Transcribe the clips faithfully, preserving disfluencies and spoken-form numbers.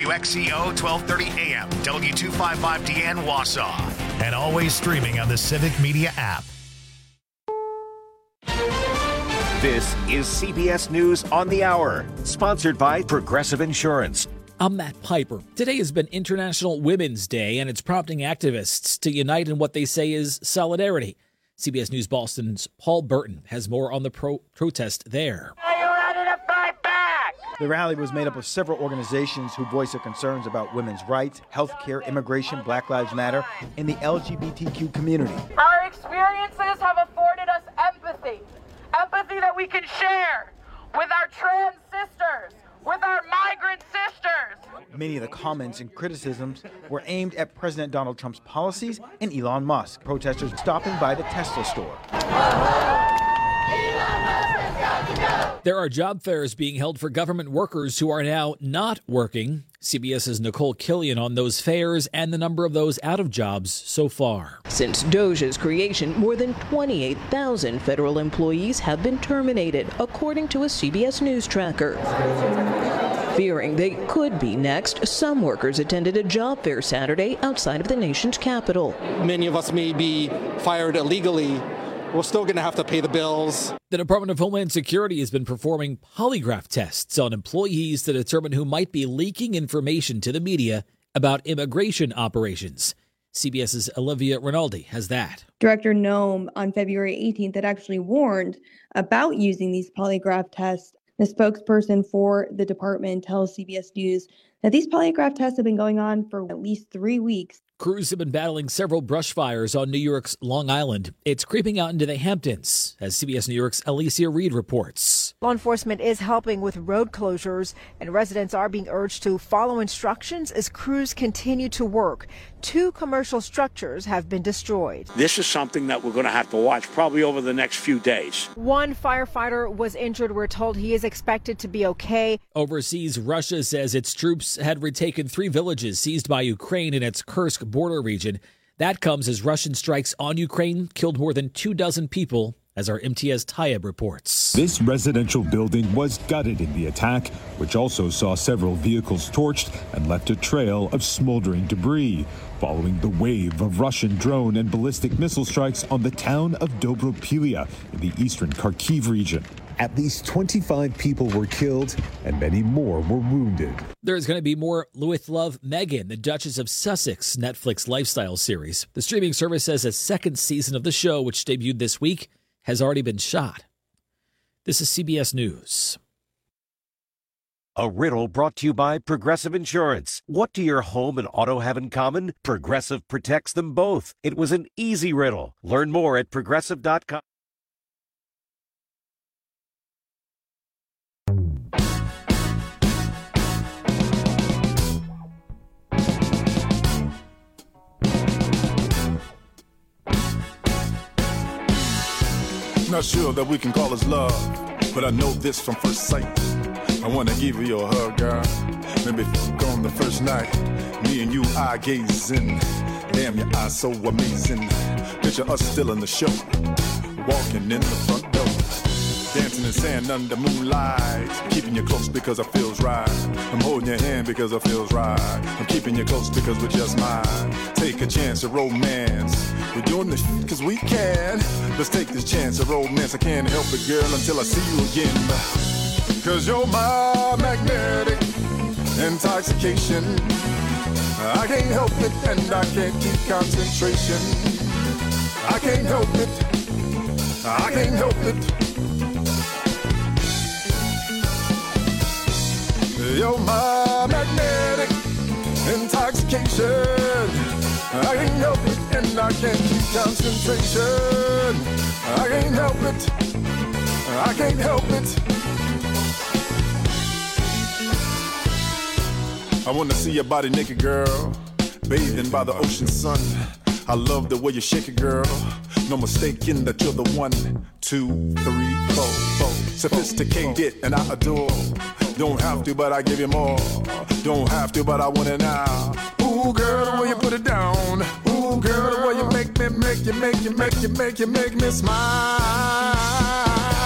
W X C O twelve thirty A M, W two fifty-five D N Wausau, and always streaming on the Civic Media app. This is C B S News on the Hour, sponsored by Progressive Insurance. I'm Matt Piper. Today has been International Women's Day, and it's prompting activists to unite in what they say is solidarity. C B S News Boston's Paul Burton has more on the pro- protest there. Are you ready to fight back? The rally was made up of several organizations who voiced their concerns about women's rights, healthcare, immigration, Black Lives Matter, and the L G B T Q community. Our experiences have afforded us empathy. Empathy that we can share with our trans sisters, with our migrant sisters. Many of the comments and criticisms were aimed at President Donald Trump's policies and Elon Musk. Protesters stopping by the Tesla store. There are job fairs being held for government workers who are now not working. CBS's Nicole Killian on those fairs and the number of those out of jobs so far. Since DOJ's creation, more than twenty-eight thousand federal employees have been terminated, according to a C B S News tracker. Fearing they could be next, some workers attended a job fair Saturday outside of the nation's capital. Many of us may be fired illegally. We're still going to have to pay the bills. The Department of Homeland Security has been performing polygraph tests on employees to determine who might be leaking information to the media about immigration operations. CBS's Olivia Rinaldi has that. Director Noem on February eighteenth had actually warned about using these polygraph tests. The spokesperson for the department tells C B S News that these polygraph tests have been going on for at least three weeks. Crews have been battling several brush fires on New York's Long Island. It's creeping out into the Hamptons, as C B S New York's Alicia Reed reports. Law enforcement is helping with road closures, and residents are being urged to follow instructions as crews continue to work. Two commercial structures have been destroyed. This is something that we're going to have to watch probably over the next few days. One firefighter was injured. We're told he is expected to be okay. Overseas, Russia says its troops had retaken three villages seized by Ukraine in its Kursk border region. That comes as Russian strikes on Ukraine killed more than two dozen people, as our M T S Tayeb reports. This residential building was gutted in the attack, which also saw several vehicles torched and left a trail of smoldering debris, following the wave of Russian drone and ballistic missile strikes on the town of Dobropilya in the eastern Kharkiv region. At least twenty-five people were killed and many more were wounded. There's going to be more With Love Meghan, the Duchess of Sussex Netflix lifestyle series. The streaming service says a second season of the show, which debuted this week, has already been shot. This is C B S News. A riddle brought to you by Progressive Insurance. What do your home and auto have in common? Progressive protects them both. It was an easy riddle. Learn more at progressive dot com. Not sure that we can call this love, but I know this from first sight. I wanna give you a hug, girl. Maybe fuck on the first night. Me and you eye gazing. Damn, your eyes so amazing. Picture us still in the show, walking in the front door, dancing in sand under moonlight. Keeping you close because it feels right. I'm holding your hand because it feels right. I'm keeping you close because we're just mine. Take a chance of romance. We're doing this shit cause we can. Let's take this chance of romance. I can't help it, girl, until I see you again. Cause you're my magnetic intoxication. I can't help it and I can't keep concentration. I can't help it. I can't help it. You're my magnetic intoxication. I can't help it and I can't keep concentration. I can't help it. I can't help it. I wanna see your body naked, girl, bathing by the ocean sun. I love the way you shake it, girl. No mistaking that you're the one, two, three, four, four. Sophisticated and I adore. Don't have to, but I give you more. Don't have to, but I want it now. Ooh, girl, the way you put it down. Ooh, girl, the way you make me, make you, make you, make you, make you, make me smile.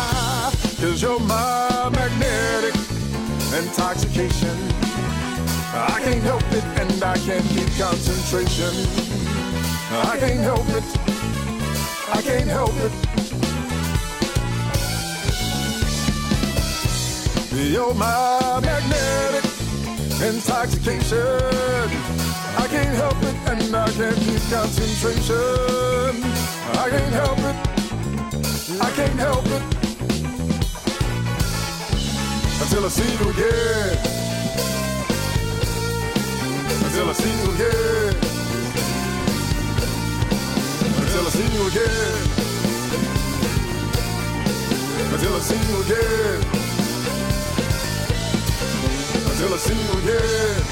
Cause you're my magnetic intoxication. I can't help it, and I can't keep concentration. I can't help it. I can't help it. You're my magnetic intoxication. I can't help it, and I can't keep concentration. I can't help it. I can't help it. Until I see you again. Until I see you again. Until I see you again. Until I see you again. Until I see you again.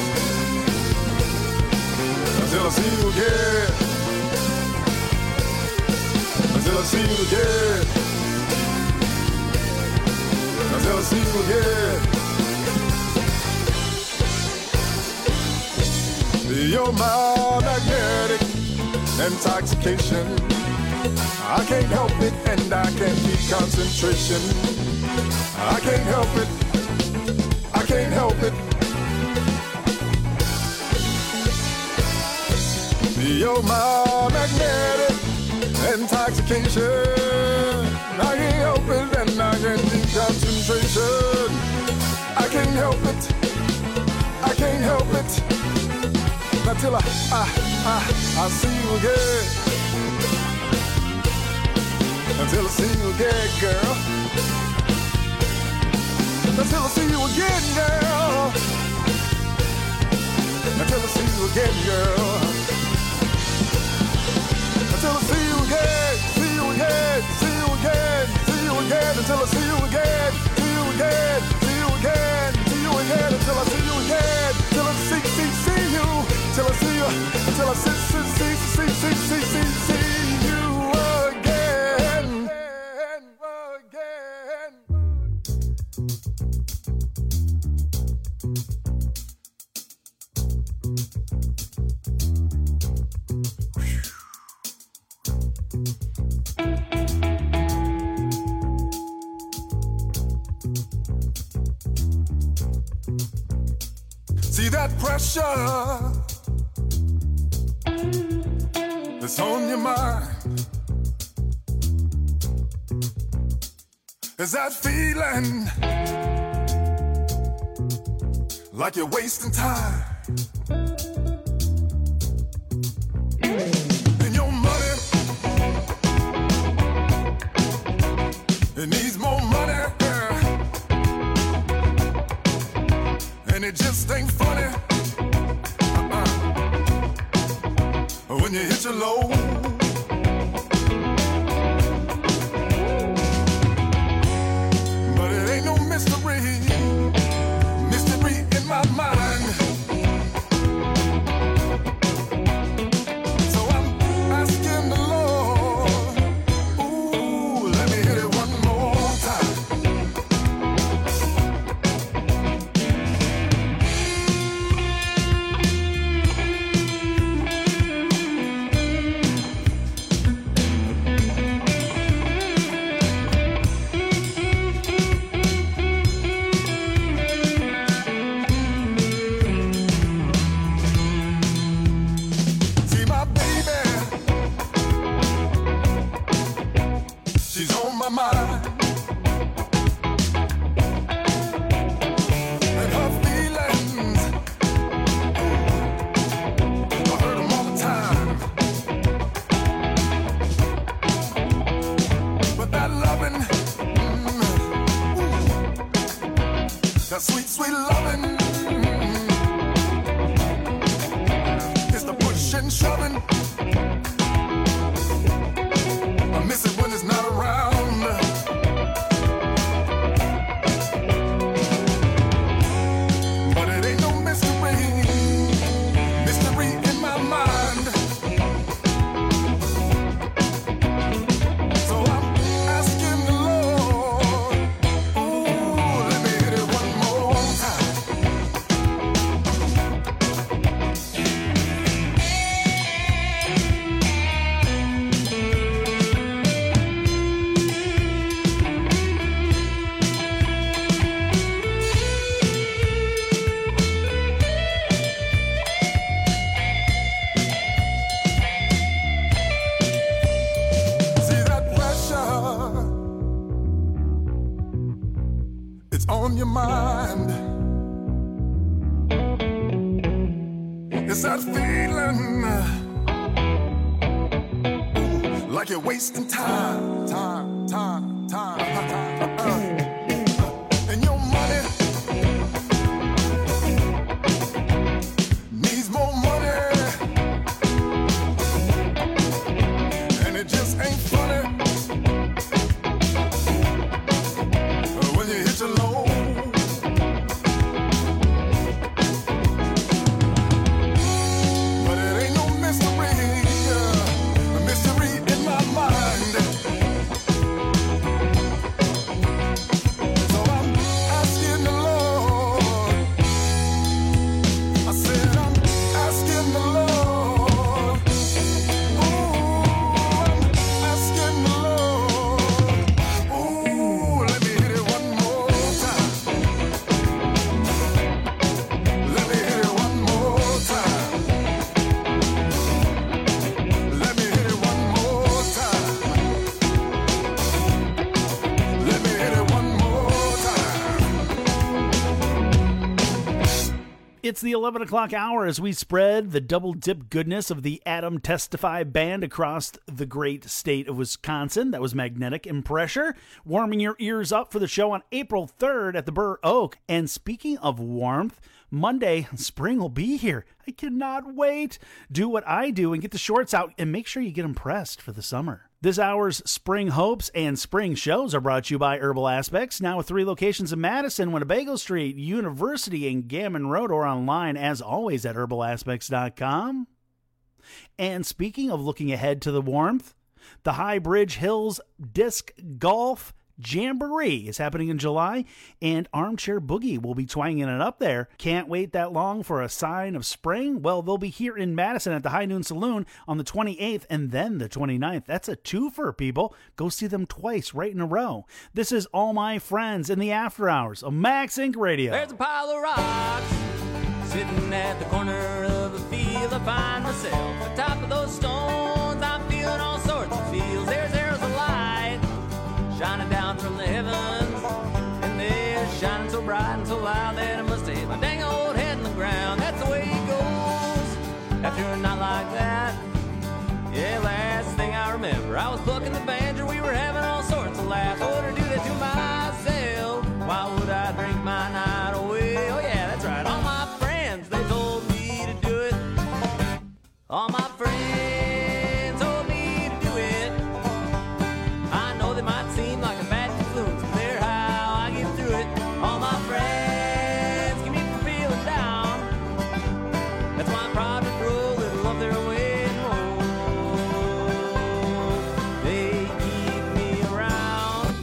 Until I see you again. Until I see you again. Until I see you again. You're my magnetic intoxication. I can't help it, and I can't keep concentration. I can't help it. I can't help it. You're my magnetic intoxication. I can't help it, and I can't keep concentration. I can't help it. I can't help it. Until I, I, I, I see you again. Until I see you again, girl. Until I see you again, girl. Until I see you again, girl. Until I see you again, see you again, see you again, see you again. Until I see you again, see you again, see you again, see you again. Until I see you again, till I see, see, see you. Till I see you, until I see, see, see, see, see, see, see, see you again, again. See that pressure that's on your mind? Is that feeling like you're wasting time? And your money, it needs more money, and it just ain't funny. When you hit your low, but it ain't no mystery, mystery in my mind. So I'm asking the Lord, ooh, let me hit it one more time. It's that feeling ooh, like you're wasting time, time, time, time, time. Uh, and your money needs more money, and it just ain't funny when you hit your low. It's the eleven o'clock hour as we spread the double dip goodness of the Adam Testify Band across the great state of Wisconsin. That was Magnetic Impressure, warming your ears up for the show on April third at the Burr Oak. And speaking of warmth, Monday, spring will be here. I cannot wait. Do what I do and get the shorts out and make sure you get them pressed for the summer. This hour's Spring Hopes and Spring Shows are brought to you by Herbal Aspects, now with three locations in Madison, Winnebago Street, University, and Gammon Road, or online, as always, at herbal aspects dot com. And speaking of looking ahead to the warmth, the High Bridge Hills Disc Golf Jamboree is happening in July, and Armchair Boogie will be twanging it up there. Can't wait that long for a sign of spring? Well, they'll be here in Madison at the High Noon Saloon on the twenty-eighth and then the twenty-ninth. That's a twofer, people. Go see them twice right in a row. This is All My Friends in the After Hours of Max Inc Radio. There's a pile of rocks sitting at the corner of a field. I find myself on top of those stones. I'm feeling all sorts of feels. There's there's a light shining down from the heavens, and they're shining so bright and so loud that I must have hit my dang old head in the ground. That's the way it goes after a night like that. Yeah, last thing I remember, I was bucking the banjo, we were having all sorts of laughs. I would I do that to myself? Why would I drink my night away? Oh yeah, that's right, all my friends, they told me to do it. All my friends told me to do it. I know they might seem like a bad influence, but they're how I get through it. All my friends keep me from feeling down. That's why I'm proud to throw a little of their way and roll. They keep me around.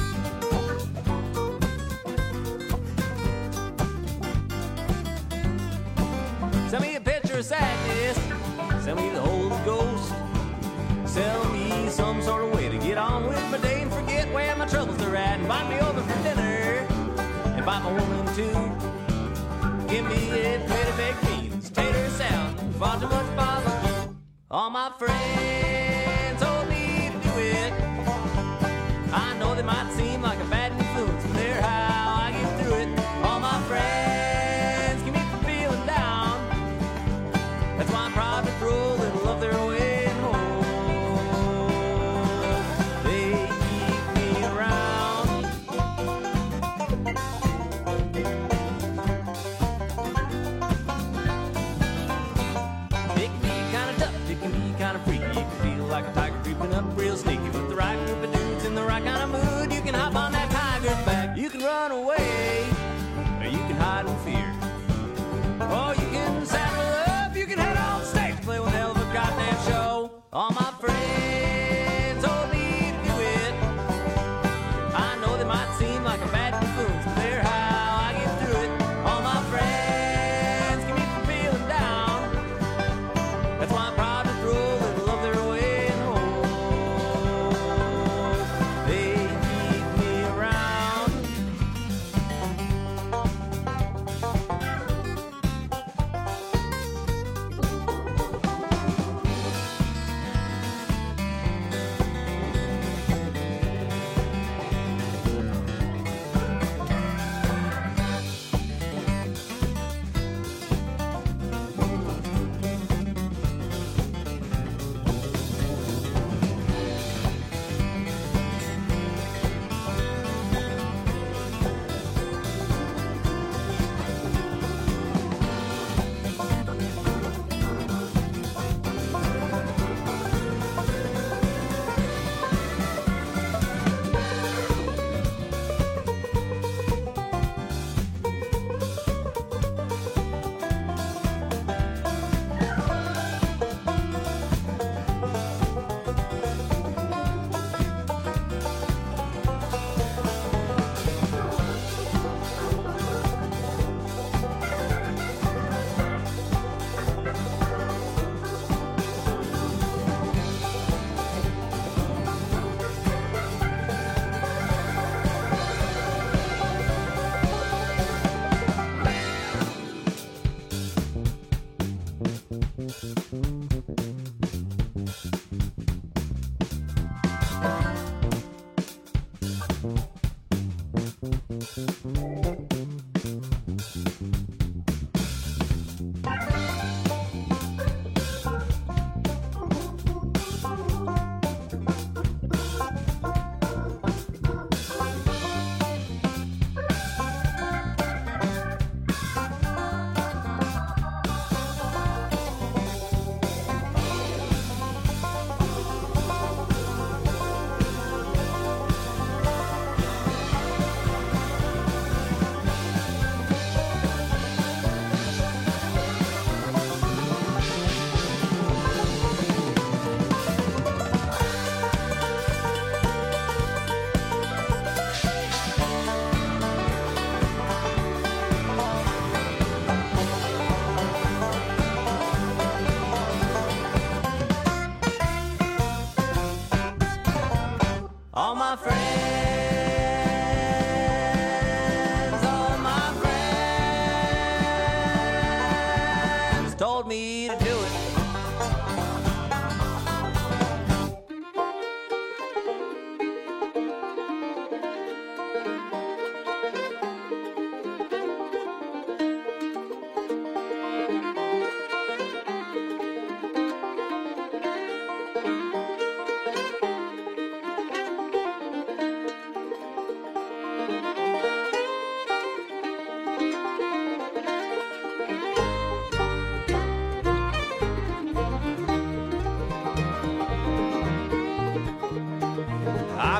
Send me a picture of sadness. Send me the Holy Ghost. Sell me some sort of way to get on with my day and forget where my troubles are at. Invite me over for dinner. Invite my woman too. Give me a plate of baked beans, tater salad, and far too much barbecue. All my friends told me to do it. I know they might seem like a bad influence, but they're how I get through it. All my friends keep me from feeling down. That's why I'm proud to throw a little of their way and hold. They keep me around. It can be kind of tough, it can be kind of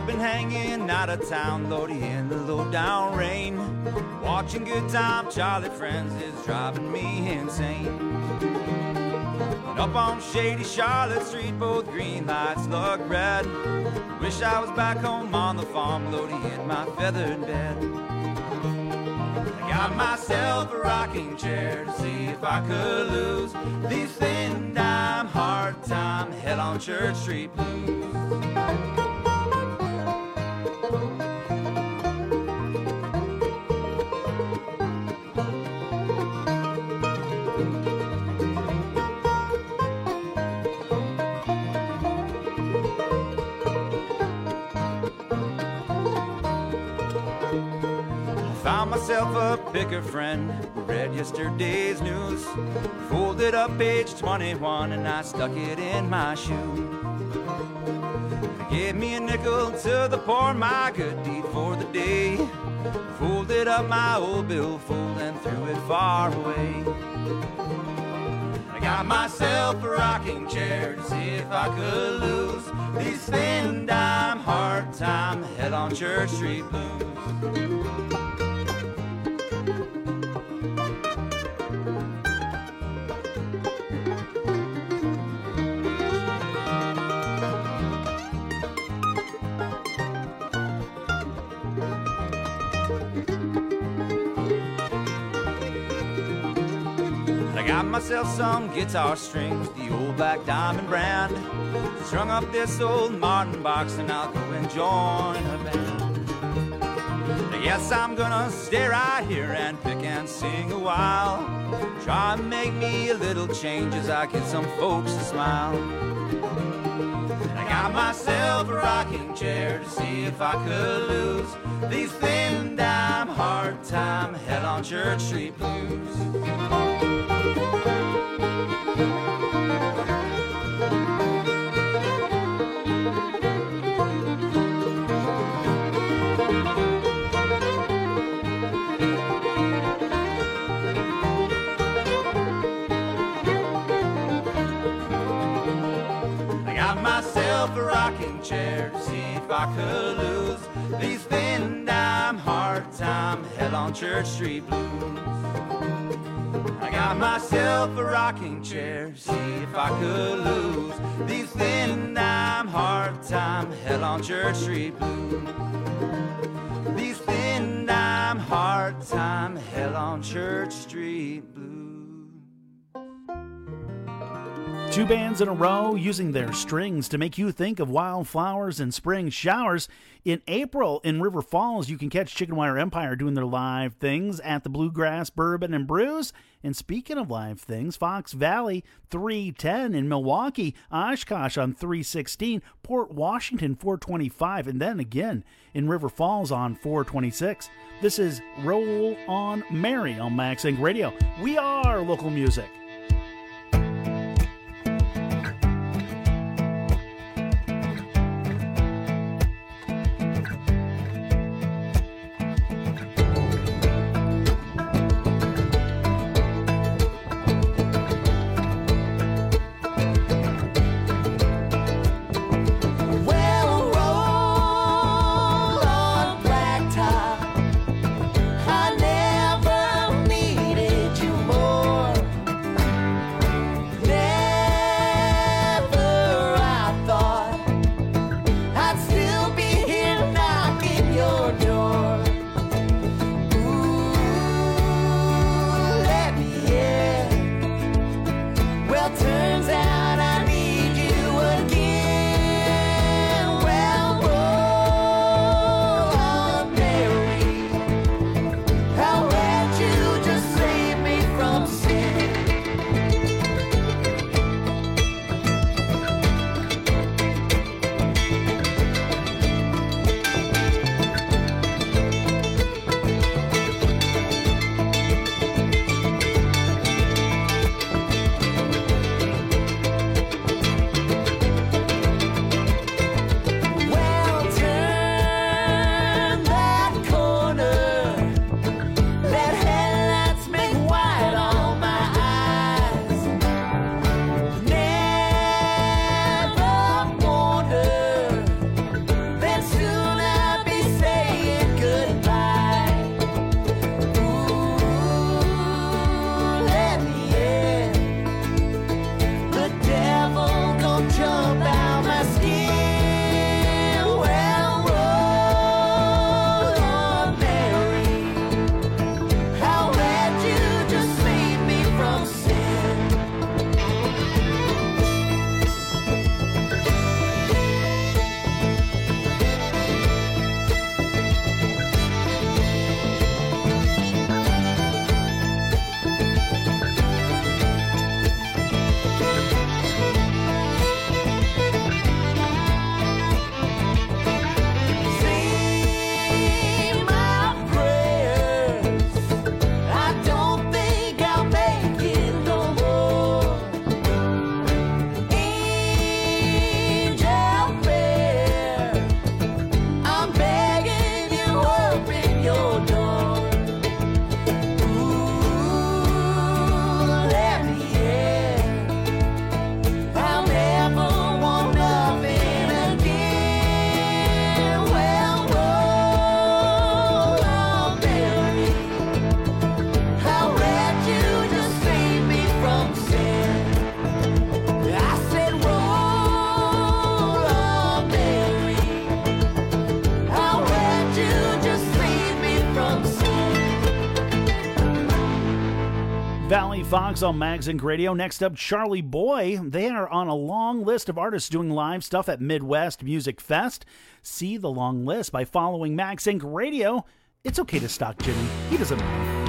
I've been hanging out of town, Lordy, in the low-down rain. Watching Good Time Charlie Friends is driving me insane. And up on shady Charlotte Street, both green lights look red. Wish I was back home on the farm, Lordy, in my feathered bed. I got myself a rocking chair to see if I could lose these thin dime, hard time, hell on Church Street blues. Found myself a picker friend who read yesterday's news. Folded up page twenty-one and I stuck it in my shoe. They gave me a nickel to the poor, my good deed for the day. Folded up my old billfold and threw it far away. I got myself a rocking chair to see if I could lose these thin dime, hard time, hell on Church Street blues. Myself some guitar strings, the old Black Diamond brand. Strung up this old Martin box and I'll go and join a band. Yes, I'm gonna stay right here and pick and sing a while. Try and make me a little change as I get some folks to smile. I got myself a rocking chair to see if I could lose these thin dime, hard time, hell on Church Street blues. A rocking chair to see if I could lose these thin dime, hard time, hell on Church Street blues. I got myself a rocking chair to see if I could lose these thin dime, hard time, hell on Church Street blues. These thin dime, hard time, hell on Church Street blues. Two bands in a row using their strings to make you think of wildflowers and spring showers. In April in River Falls, you can catch Chicken Wire Empire doing their live things at the Bluegrass Bourbon and Brews. And speaking of live things, Fox Valley three ten in Milwaukee, Oshkosh on three sixteen, Port Washington four twenty-five, and then again in River Falls on four twenty-six. This is Roll On Mary on Max Inc Radio. We are local music. I never needed you more. Fox on MagZinc Radio. Next up, Charlie Boy. They are on a long list of artists doing live stuff at Midwest Music Fest. See the long list by following MagZinc Radio. It's okay to stalk Jimmy. He doesn't mind.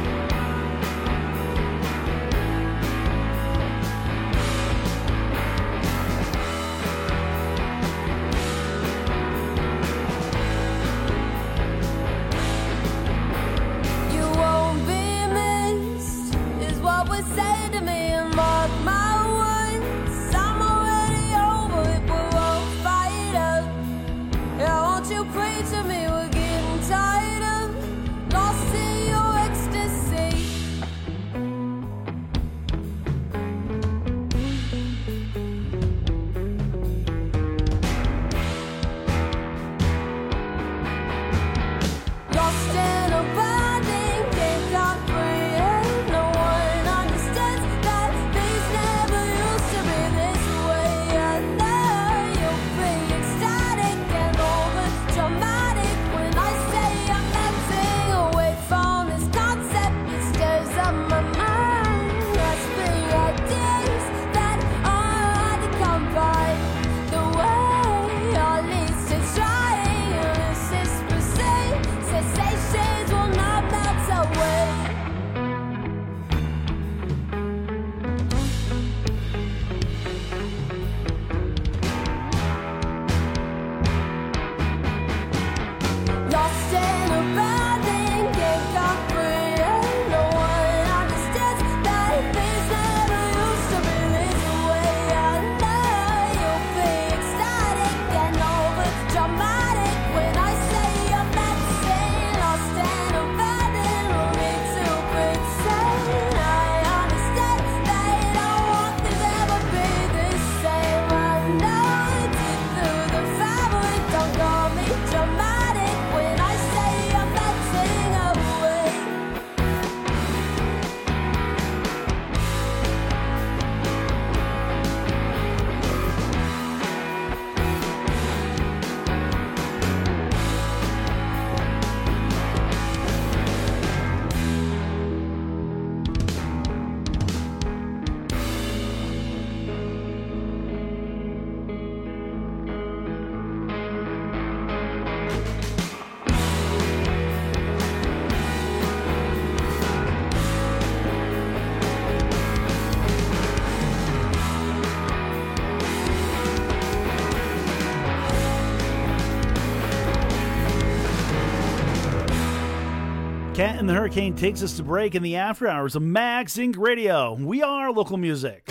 Cat and the Hurricane takes us to break in the after hours of MagZinc Radio. We are local music.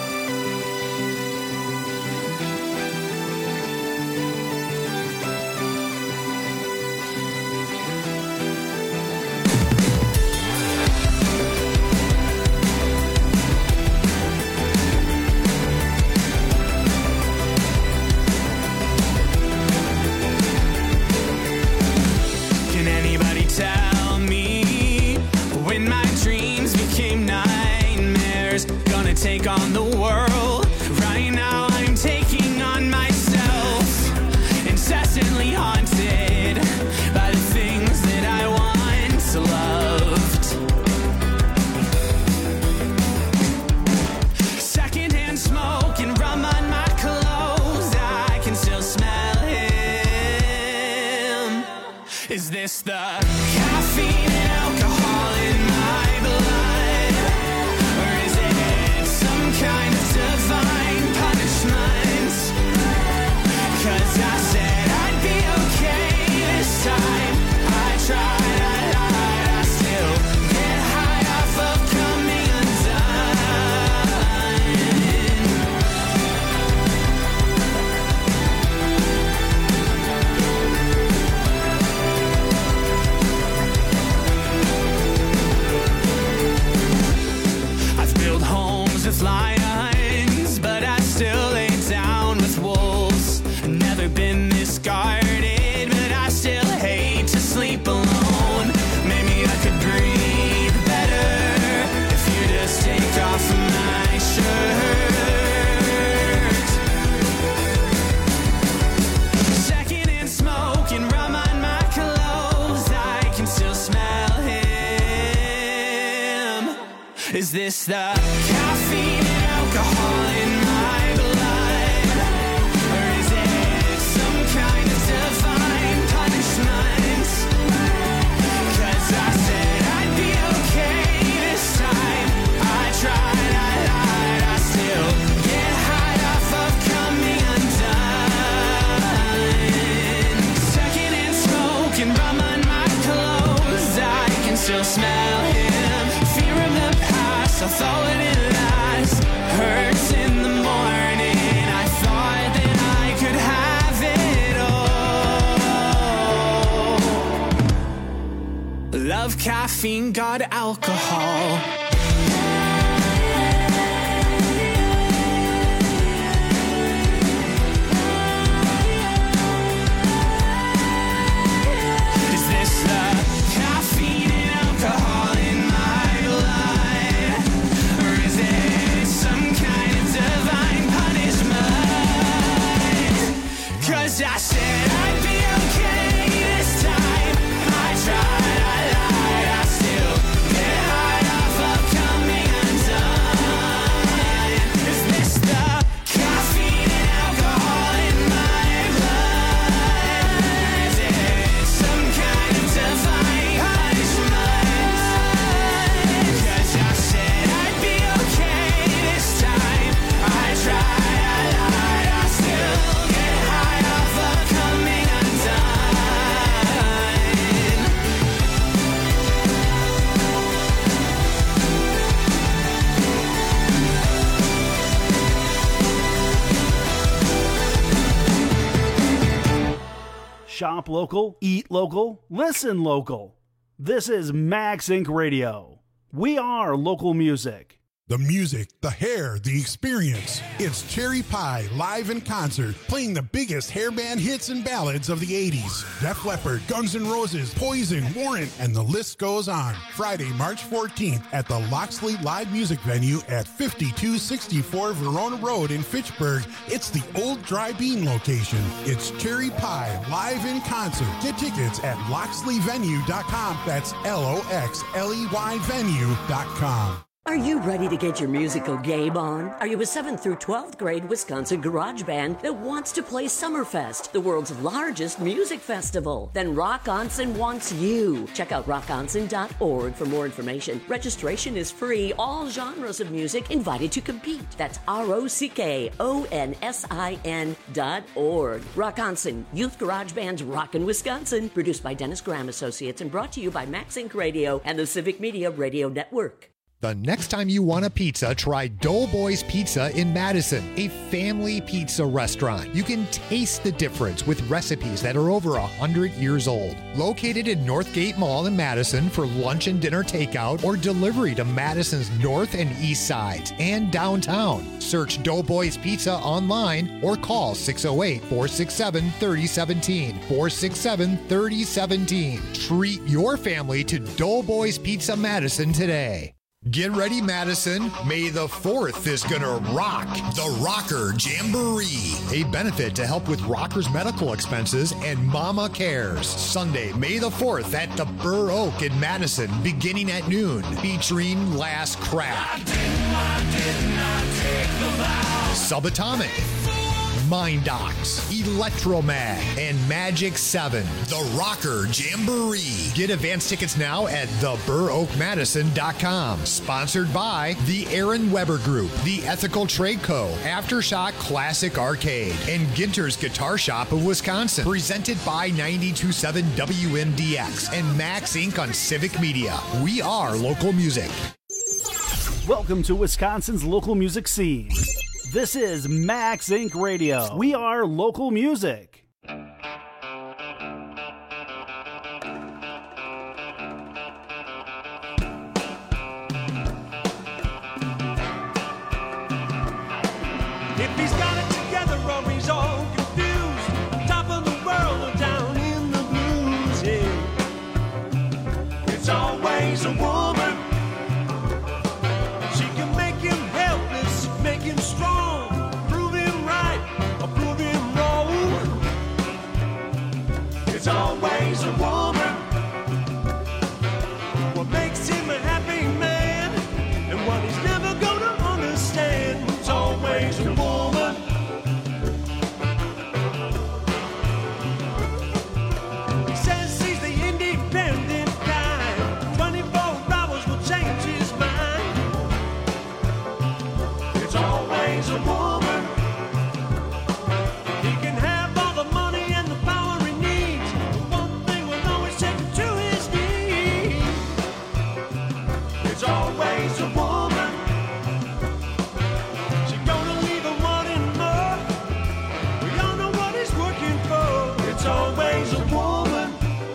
Take on the world. Right now I'm taking on myself, incessantly haunted by the things that I once loved. Secondhand smoke and rum on my clothes, I can still smell him. Is this the caffeine and alcohol in my blood? Kind of divine punishment, 'cause I said I'd be okay this time. I tried, I lied, I still get high off of coming undone. this the caffeine and alcohol in my blood? Or is it some kind of divine punishment? 'Cause I said I'd be okay this time. I tried, I lied, I still get high off of coming undone. Second and smoking rum on my clothes, I can still smell him. Fear of the past, I thought it last. Hurts in the morning, I thought that I could have it all. Love, caffeine, God, alcohol. Is this the caffeine and alcohol in my blood? Or is it some kind of divine punishment? 'Cause I said I'd be okay this time. I tried, I lied, I still get high off of coming undone. Is this the caffeine and alcohol in my blood? Is it some kind of divine punishment? 'Cause I said I'd be okay this time. I tried, I lied, I still get high off of coming undone. Shop local, eat local, listen local. This is Max Inc Radio. We are local music. The music, the hair, the experience. It's Cherry Pie live in concert, playing the biggest hair band hits and ballads of the eighties. Def Leppard, Guns N' Roses, Poison, Warrant, and the list goes on. Friday, March fourteenth at the Loxley Live Music Venue at fifty-two sixty-four Verona Road in Fitchburg. It's the old Dry Bean location. It's Cherry Pie live in concert. Get tickets at loxley venue dot com. That's L O X L E Y venue dot com. Are you ready to get your musical game on? Are you a seventh through twelfth grade Wisconsin garage band that wants to play Summerfest, the world's largest music festival? Then Rock Onsen wants you. Check out rock onsen dot org for more information. Registration is free. All genres of music invited to compete. That's R O C K O N S I N dot org. Rock Onsen, Youth Garage Band's Rockin' Wisconsin. Produced by Dennis Graham Associates and brought to you by Max Inc Radio and the Civic Media Radio Network. The next time you want a pizza, try Doughboys Pizza in Madison, a family pizza restaurant. You can taste the difference with recipes that are over one hundred years old. Located in Northgate Mall in Madison for lunch and dinner takeout or delivery to Madison's north and east sides and downtown. Search Doughboys Pizza online or call six oh eight, four six seven, three oh one seven, four six seven, three oh one seven. Treat your family to Doughboys Pizza Madison today. Get ready, Madison. May the fourth is gonna rock the Rocker Jamboree, a benefit to help with rockers' medical expenses and Mama Cares. Sunday, May the fourth at the Burr Oak in Madison, beginning at noon, featuring Last Crack, Subatomic, Mindox, Electromag, and Magic seven. The Rocker Jamboree. Get advance tickets now at the burr oak madison dot com. Sponsored by the Aaron Weber Group, the Ethical Trade Co., Aftershock Classic Arcade, and Ginter's Guitar Shop of Wisconsin. Presented by ninety-two point seven W M D X and Max Incorporated on Civic Media. We are local music. Welcome to Wisconsin's local music scene. This is Max Incorporated Radio. We are local music. If he's got it together or he's all confused, top of the world or down in the blues, yeah. It's always a woman. She can make him helpless, make him strong, prove him right or prove him wrong. always a woman. He can have all the money and the power he needs, but one thing will always take him to his knees. It's always a woman. She's gonna leave him wanting more. We all know what he's working for. It's always a woman.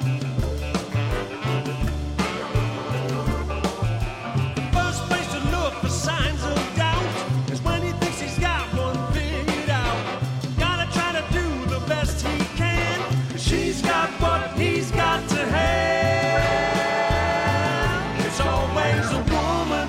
The first place to look for signs of doubt is when he thinks he's got one figured out. Gotta try to do the best he can. She's got what he's got to have. It's always a woman.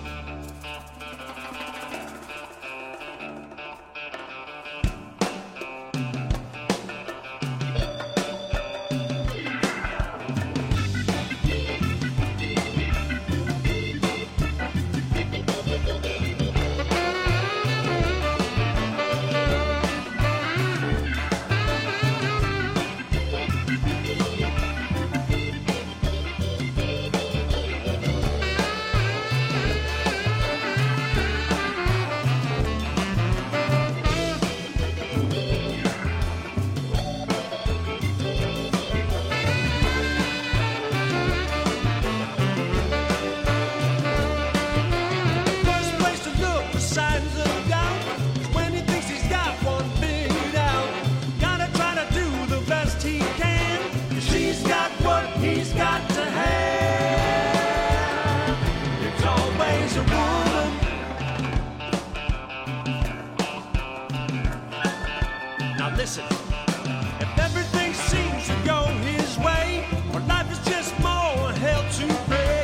First place to look for signs of doubt is when he thinks he's got one figured out. Gotta try to do the best he can. 'Cause she's got what he's got to have. It's always a woman. Now listen, if everything seems to go his way, or life is just more hell to pay,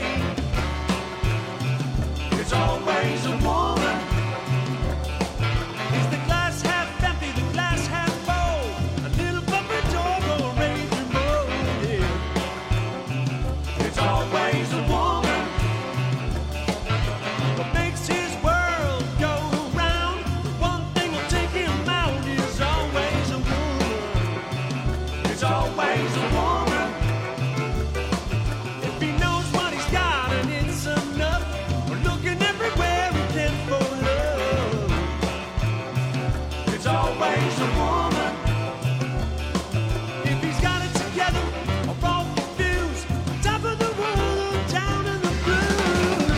it's always a woman. Is the glass half empty, the glass half full? A little bumper door or a rain remote, yeah. It's always a woman. What makes his world go round, the one thing will take him out is always a woman. It's always a woman. If he knows what he's got and it's enough, we're looking everywhere he can for love. It's always a woman. If he's got it together or all confused, top of the world or down in the blues,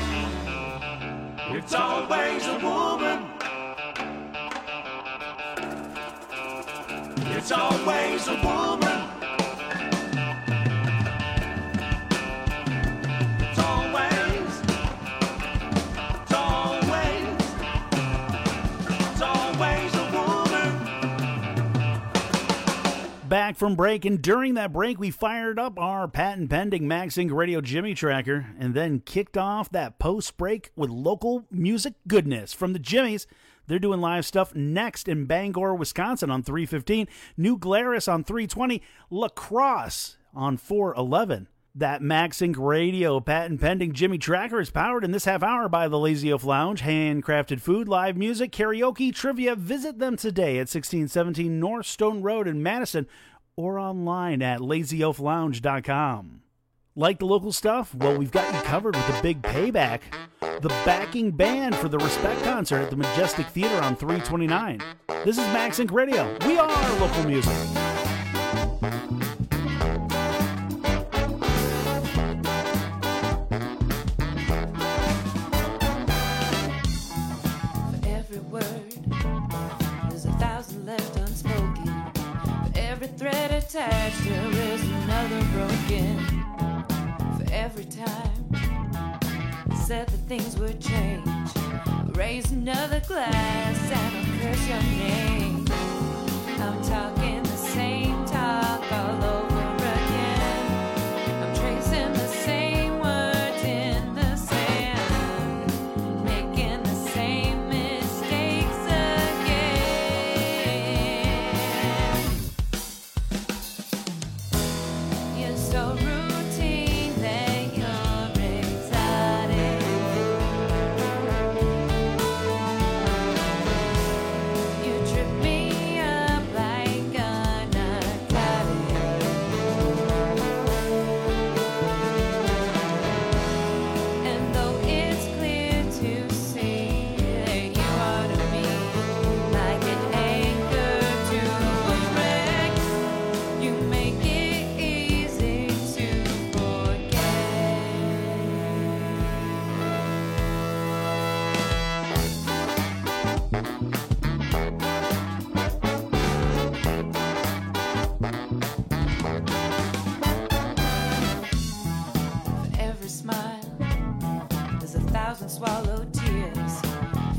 it's always a woman. It's always a woman. It's always, it's always, it's always a woman. Back from break, and during that break, we fired up our patent pending MagSync Radio Jimmy Tracker and then kicked off that post break with local music goodness from the Jimmys. They're doing live stuff next in Bangor, Wisconsin on three fifteen, New Glarus on three twenty, La Crosse on four eleven. That MagSync Radio patent pending Jimmy Tracker is powered in this half hour by the Lazy Oaf Lounge, handcrafted food, live music, karaoke, trivia. Visit them today at sixteen seventeen North Stone Road in Madison or online at lazy oaf lounge dot com. Like the local stuff? Well, we've got you covered with the big payback. The backing band for the Respect concert at the Majestic Theater on three twenty-nine. This is MagSync Radio. We are local music. For every word, there's a thousand left unspoken. For every thread attached, there is another broken. For every time said that things would change, raise another glass and I'll curse your name. I'm talking the same talk all over again. I'm tracing the same words in the sand, making the same mistakes again. You're so routine that you're exotic. You trip me up like a narcotic.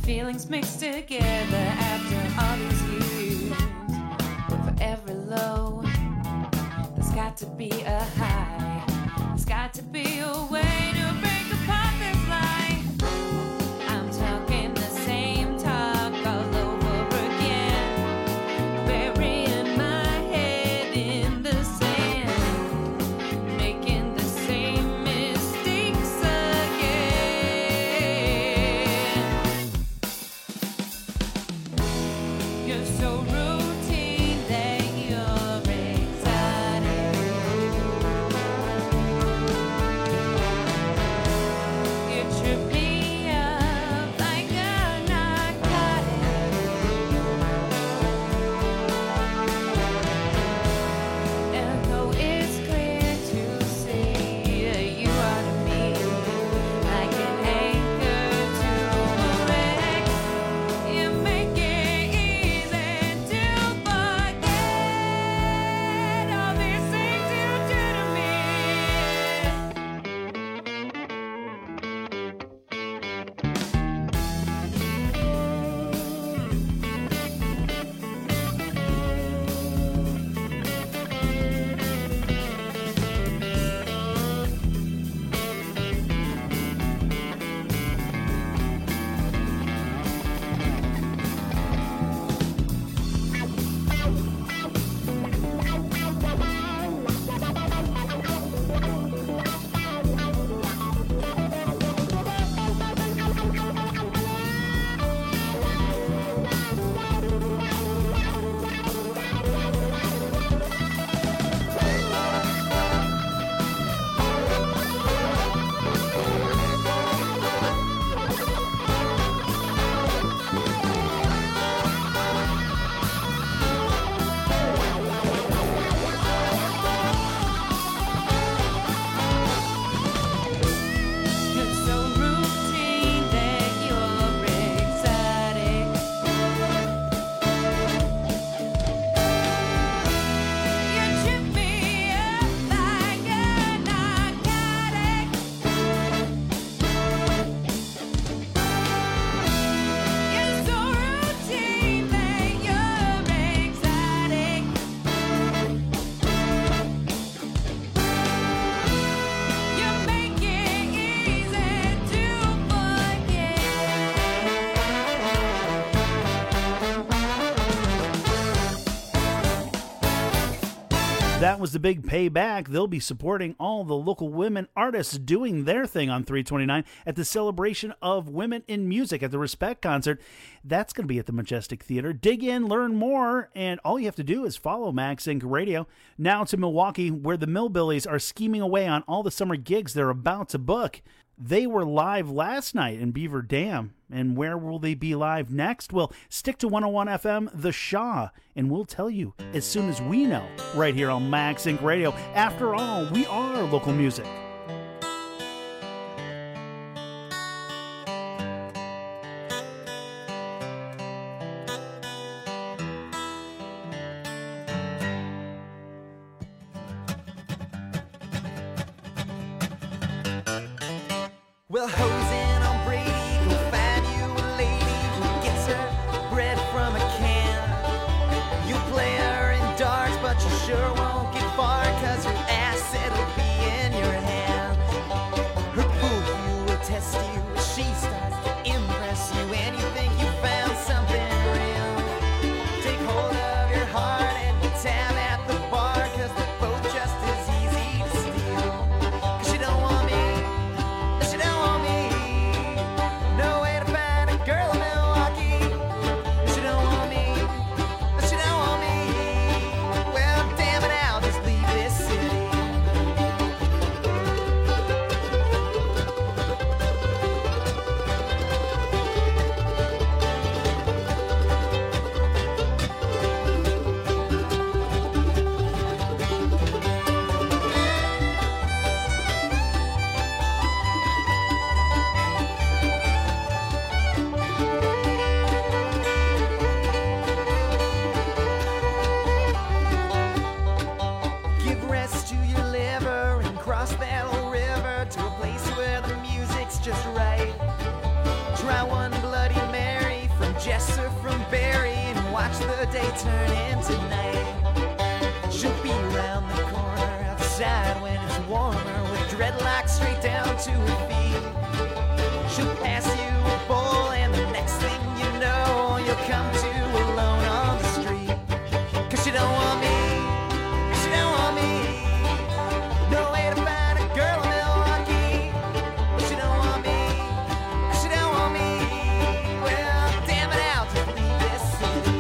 feelings mixed together after all these years. But for every low, there's got to be a high. There's got to be a way to break apart this lie. I'm talking the same talk all over again, burying my head in the sand, making the same mistakes again. You're so routine that you're exotic. You trip me up like a narcotic. And though it's clear to see, you are to me like an anchor to a wreck. You make it easy to forget all these things you do to me. You're so routine that you're exotic. You trip me up like a narcotic. You're so routine that you're exotic. You make it easy to forget. That was the big payback. They'll be supporting all the local women artists doing their thing on three twenty-nine at the celebration of women in music at the Respect concert. That's going to be at the Majestic Theater. Dig in, learn more, and all you have to do is follow Max Inc Radio. Now to Milwaukee, where the Millbillies are scheming away on all the summer gigs they're about to book. They were live last night in Beaver Dam. And where will they be live next? Well, stick to one oh one F M, The Shaw, and we'll tell you as soon as we know, right here on Max Inc Radio. After all, we are local music. Well, hosing on Brady, go find you a lady who gets her bread from a can. You play her in darts, but you sure won't get far, cause her asset will be in your hand. Her booth you will test you, she starts to impress you, and you think you found something real. Take hold of your heart and tap at the bar, cause they're both just as easy to steal. Cause you don't want me, she don't want me. Jesser from Barry and watch the day turn into night. She'll be around the corner outside when it's warmer with dreadlocks straight down to her feet. She'll pass you a bowl and the next thing you know you'll come to alone on the street. Cause she don't want me, she don't want me. No way to find a girl in Milwaukee. She don't want me, she don't want me. Well, damn it, I'll just leave this city.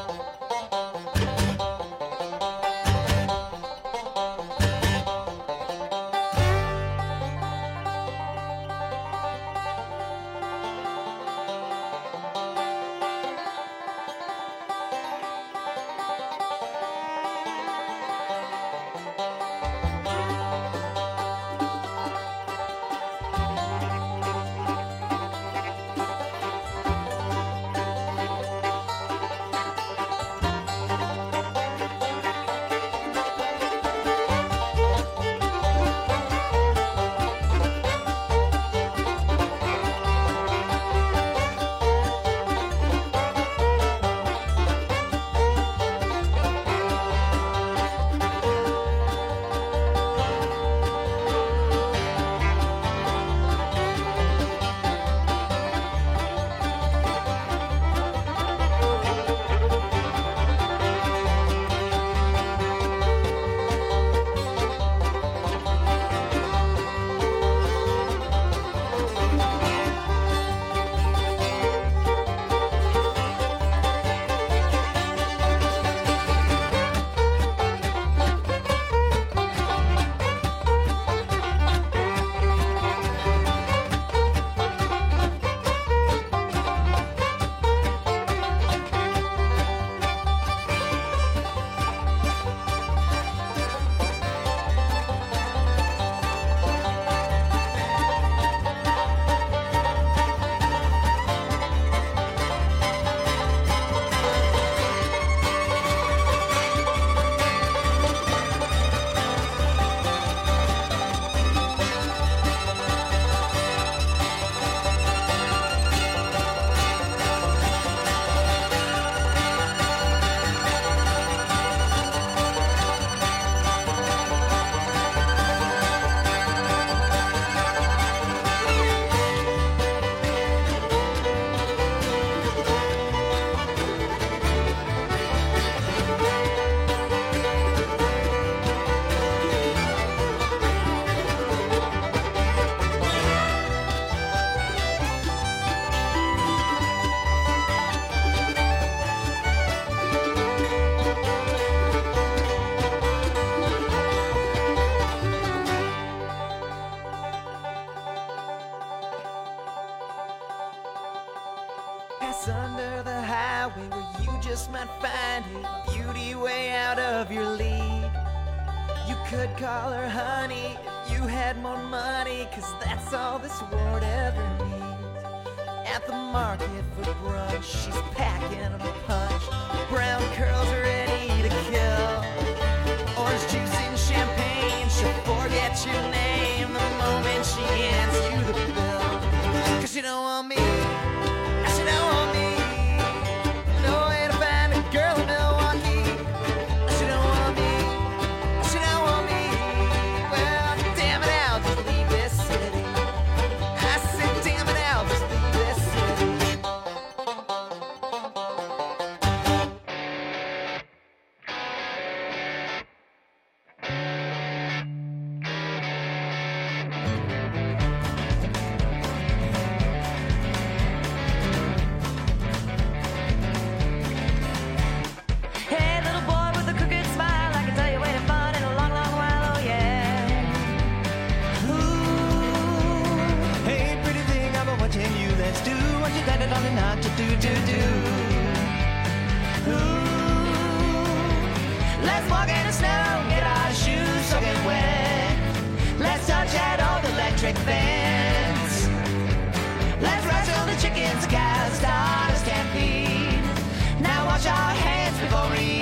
Pass under the highway where you just might find a beauty way out of your league. You could call her honey if you had more money, cause that's all this world ever needs. At the market for brunch, she's packing a punch. Brown curls are ready to kill. Orange juice and champagne, she'll forget your name the moment she hands you the bill. Cause she don't want me, she don't want me. No way to find a girl in Milwaukee. She don't want me, she don't want me. Well, damn it, I'll just leave this city. I said, damn it, I'll just leave this city. Hey, little boy with a crooked smile, I can tell you waiting fun in a long, long while, oh yeah. Ooh. Hey, pretty thing, I've been watching you. Let's do what you got it on and not to do, do, do. Ooh. Let's walk in the snow, get our shoes soaking wet. Let's touch that old electric fence. Let's wrestle the chickens, cows, start a stampede. Now wash our hands before we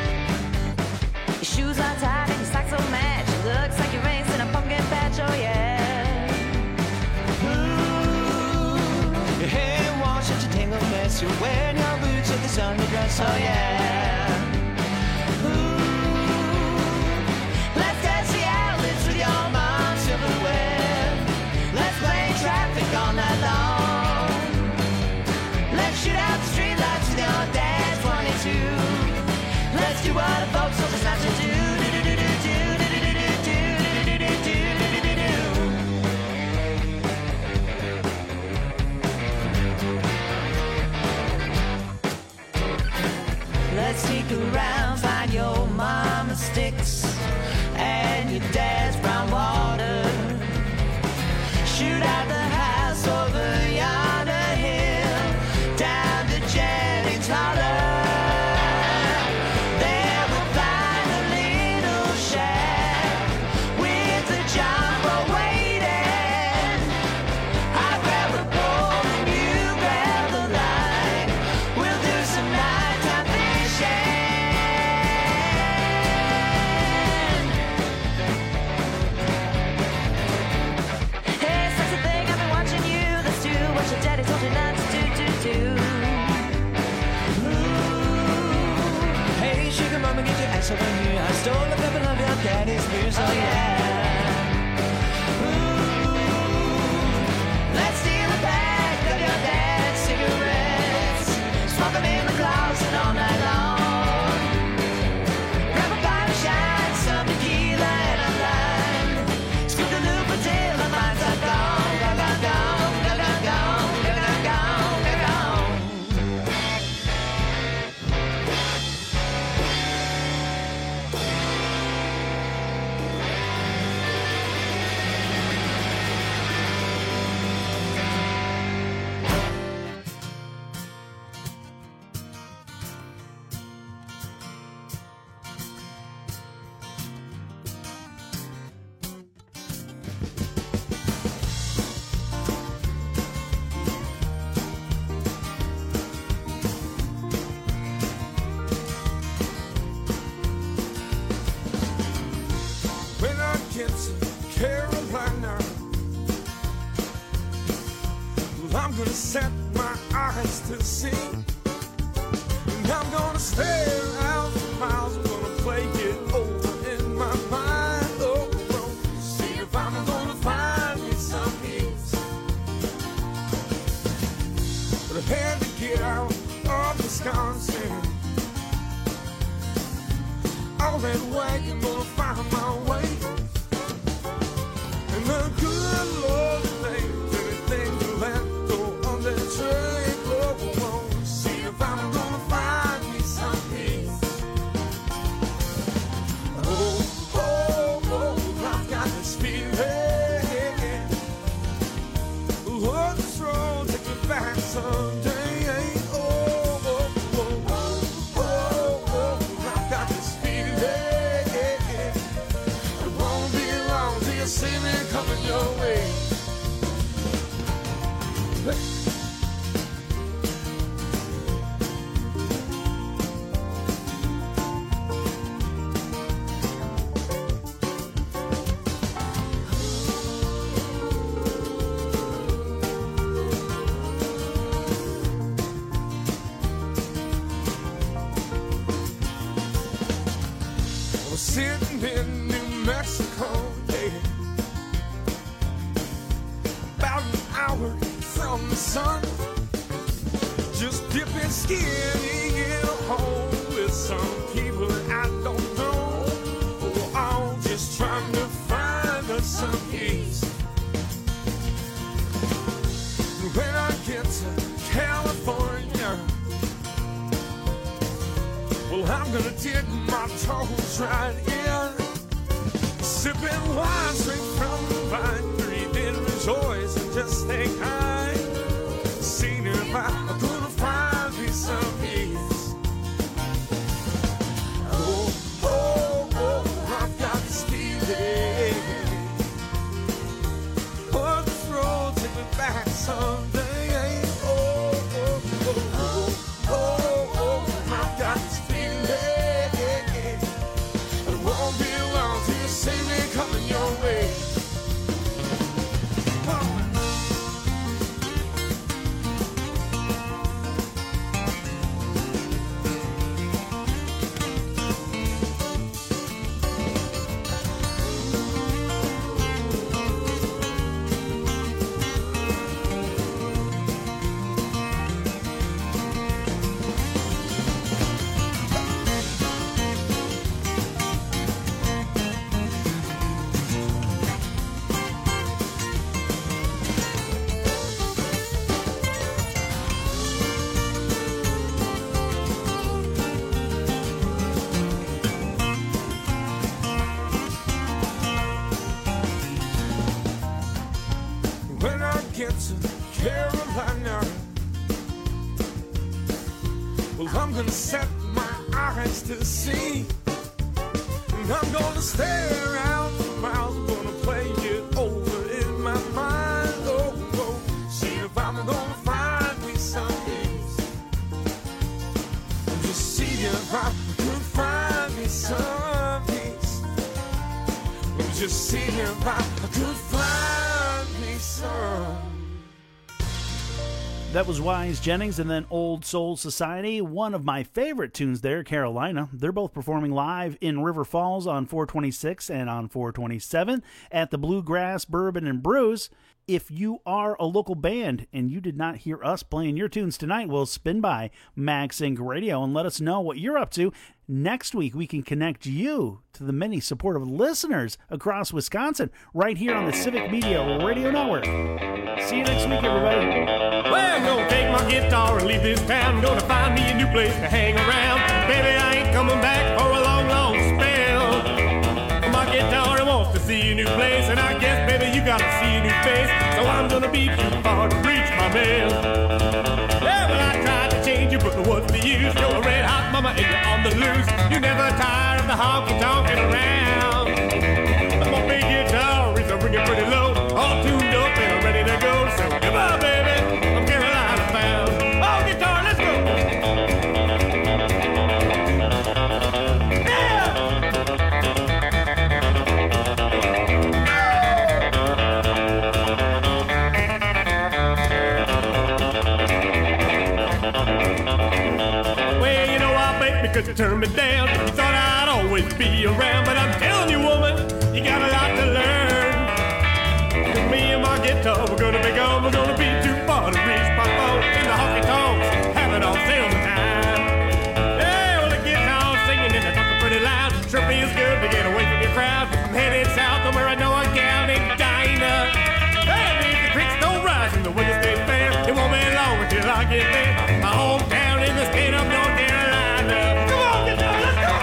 eat. Your shoes are tied and your socks don't match. It looks like you're racing a pumpkin patch, oh yeah. gonna set my eyes to see. And I'm gonna stare out for miles. I'm gonna play it over in my mind. Oh, oh, see if I'm gonna find me some peace. But I had to get out of Wisconsin. All that wagon gonna find my way. And the good Lord knows everything to let go on that train. Oh, oh, oh, see if I'm gonna find me some peace. Oh, oh, oh, I've got this feeling. Oh, this road take me back someday. Oh, oh, oh, oh, oh, oh, I've got this feeling. It won't be long till you see me coming your way. I was sitting in New Mexico, yeah, about an hour from the sun, just dipping skin in a hole with some people that I don't know. Oh, I'm just trying to find us some peace. When I get to California, well, I'm gonna dip my toes right in, sipping wine straight from the vine, breathing, rejoice, and just stay kind. Seeing if I'm gonna find me some peace. Oh, oh, oh, I've got this feeling. Oh, this road take me back someday. Oh, oh, oh, oh, oh, oh, I've got this feeling. It won't be long till you see me coming your way. When I get to Carolina, well, I'm gonna set my eyes to see. And I'm gonna stare out for miles. I'm gonna play it over in my mind. Oh, oh, see if I'm gonna find me some peace. And just see if I can find me some peace. And just see if I could find me some. That was Wise Jennings and then Old Soul Society. One of my favorite tunes there, Carolina. They're both performing live in River Falls on four twenty-six and on four twenty-seven at the Bluegrass Bourbon and Brews. If you are a local band and you did not hear us playing your tunes tonight, we'll spin by MagSync Radio and let us know what you're up to. Next week, we can connect you to the many supportive listeners across Wisconsin right here on the Civic Media Radio Network. See you next week, everybody. Well, I'm gonna take my guitar and leave this town. I'm gonna find me a new place to hang around. Baby, I ain't coming back for a long, long spell. My guitar wants to see a new place, and I guess, baby, you gotta see a new face. So I'm gonna be too far to reach my mail. Yeah, well, I tried to change you, but what's the use? You're a red hot mama and you're on the loose. You never tire of the honky tonkin' around. My big guitar is a ringing pretty low, all tuned up and ready to go. So come on, baby, I'm Carolina bound. Oh, guitar, let's go. Yeah. tried to turn me down. Thought I'd always be around, but I'm telling you, woman, you got a lot to learn. And me and my guitar, we're gonna be gone, we're gonna be too far to reach my phone in the honky tonks, have it all sale time. Yeah, well, the guitar singing and the talking pretty loud. Sure feels good to get away from your crowd. I'm headed south to where I know a gal named Dinah. And if the creeks don't rise and the weather stays fair, it won't be long until I get there. My hometown in the state of North Carolina. Come on, guitar, let's go!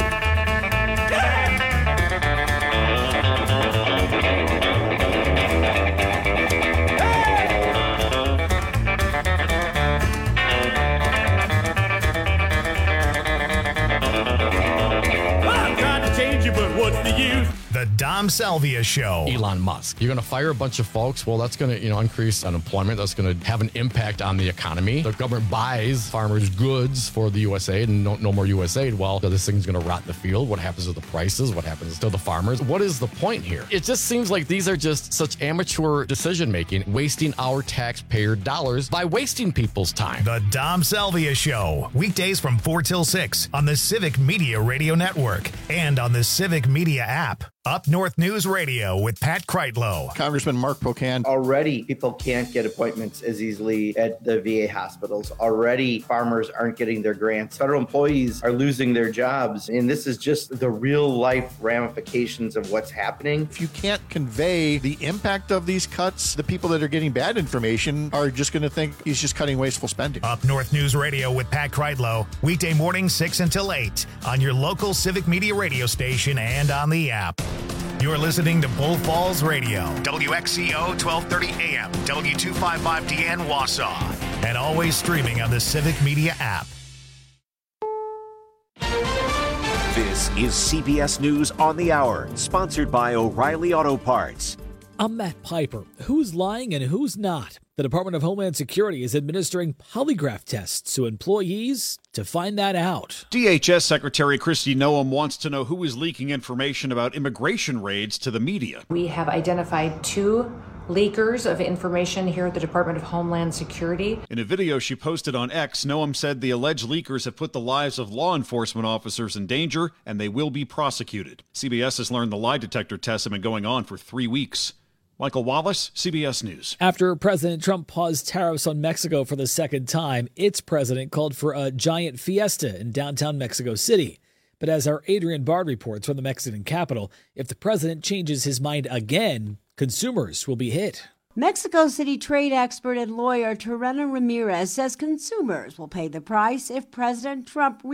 I'm trying to change you, but what's the use? The Dom Salvia Show. Elon Musk. You're going to fire a bunch of folks. Well, that's going to, you know, increase unemployment. That's going to have an impact on the economy. The government buys farmers' goods for the U S A I D and no, no more U S A I D. Well, this thing's going to rot in the field. What happens to the prices? What happens to the farmers? What is the point here? It just seems like these are just such amateur decision making, wasting our taxpayer dollars by wasting people's time. The Dom Salvia Show. Weekdays from four till six on the Civic Media Radio Network and on the Civic Media app. Up North News Radio with Pat Kreitlow. Congressman Mark Pocan. Already, people can't get appointments as easily at the V A hospitals. Already, farmers aren't getting their grants. Federal employees are losing their jobs. And this is just the real life ramifications of what's happening. If you can't convey the impact of these cuts, the people that are getting bad information are just going to think he's just cutting wasteful spending. Up North News Radio with Pat Kreitlow. Weekday mornings six until eight on your local Civic Media radio station and on the app. You're listening to Bull Falls Radio, W X C O twelve thirty A M, W two fifty-five D N Wausau, and always streaming on the Civic Media app. This is C B S News on the Hour, sponsored by O'Reilly Auto Parts. I'm Matt Piper. Who's lying and who's not? The Department of Homeland Security is administering polygraph tests to employees to find that out. D H S Secretary Kristi Noem wants to know who is leaking information about immigration raids to the media. We have identified two leakers of information here at the Department of Homeland Security. In a video she posted on X, Noem said the alleged leakers have put the lives of law enforcement officers in danger and they will be prosecuted. C B S has learned the lie detector tests have been going on for three weeks. Michael Wallace, C B S News. After President Trump paused tariffs on Mexico for the second time, its president called for a giant fiesta in downtown Mexico City. But as our Adrian Bard reports from the Mexican capital, if the president changes his mind again, consumers will be hit. Mexico City trade expert and lawyer Terena Ramirez says consumers will pay the price if President Trump